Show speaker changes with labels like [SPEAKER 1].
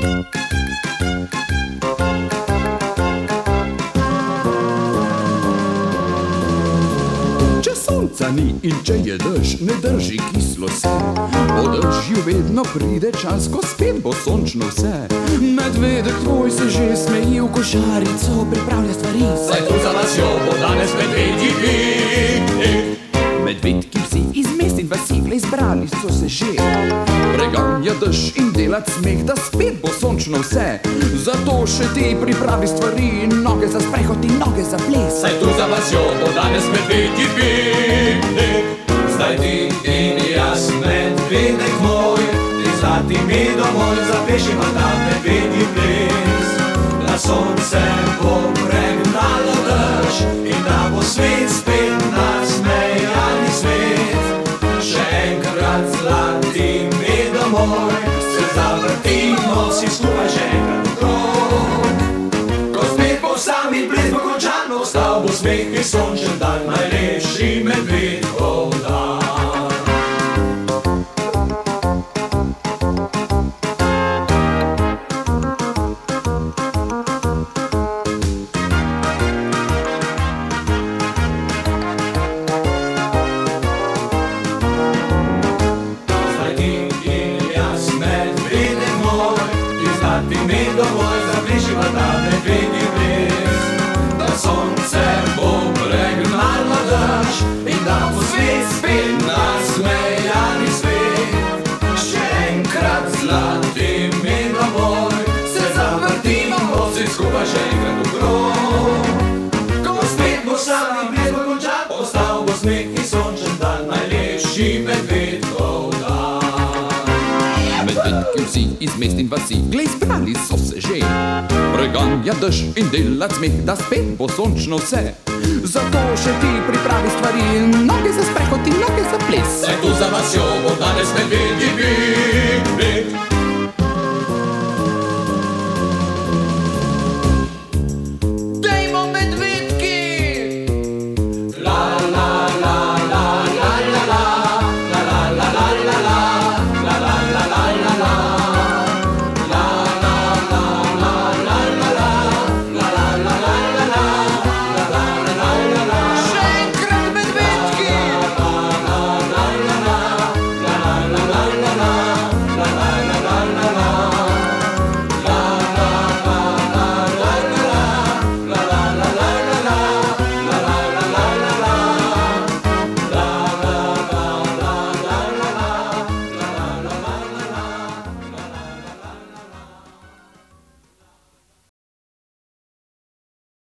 [SPEAKER 1] Če sonca ni in če je dež, ne drži kislo se. Po dežju vedno pride čas, ko spet bo sončno vse. Medvedek tvoj se že smeji, v košarico pripravlja stvari.
[SPEAKER 2] Saj tu za vasjo bo danes medvedji piknik.
[SPEAKER 1] Medvedki vsi iz mest in vasi, glej, zbrali so se že. Preganja dež in delat smeh, da spet bo sončno vse. Zato še ti pripravi stvari, noge za sprehod in noge za ples.
[SPEAKER 2] Saj tu za vasjo bo danes medvedji piknik. Zdaj ti in jaz, medvedek moj, ti zlati mi domoj, zaplešimo ta medvedji ples. Na sonce bo pregnalo dež in da bo svet spet nasmejani svet. Še enkrat zlati mi domoj, se zavrtimo vsi skupaj še enkrat okrog. Ko spet bo sam in ples bo končan, ostal bo smeh in sončen dan, najlepši medvedkov dan. Domoj zaplešimo ta medvedji ples. Da sonce bo pregnalo dež in da bo svet spet nasmejani svet. Še enkrat zlati mi domoj, se zavrtimo vsi skupaj še enkrat okrog. Ko spet bo sam in ples bo končan, ostal bo smeh in sončen dan, najlepši medvedkov dan.
[SPEAKER 1] Medvedki vsi iz mest in vasi, glej, zbrali so se že. Preganja dež in delat smeh, da spet bo sončno vse. Zato še ti pripravi stvari, noge za sprehod in noge za ples.
[SPEAKER 2] Saj tu za vasjo bo danes medvedji piknik.